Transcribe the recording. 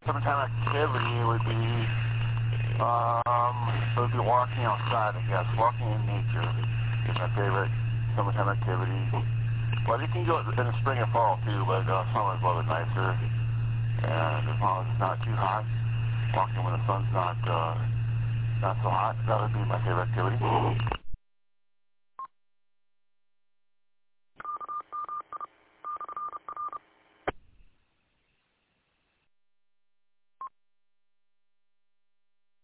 Summertime activity would be walking outside, I guess. Walking in nature is my favorite summertime activity. Well, you can go in the spring and fall too, but summer's a little bit nicer. And as long as it's not too hot, walking when the sun's not so hot, that would be my favorite activity.